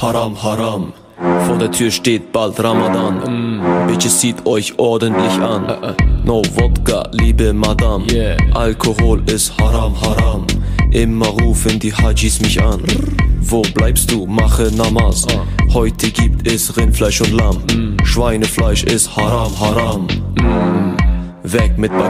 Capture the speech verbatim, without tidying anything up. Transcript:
Haram, Haram. Vor der Tür steht bald Ramadan. mm. Bitches, zieht euch ordentlich an. uh, uh. No Wodka, liebe Madame. yeah. Alkohol ist Haram, Haram. Immer rufen die Hajis mich an. Wo bleibst du? Mache Namaz. uh. Heute gibt es Rindfleisch und Lamm. mm. Schweinefleisch ist Haram, Haram. mm. Weg mit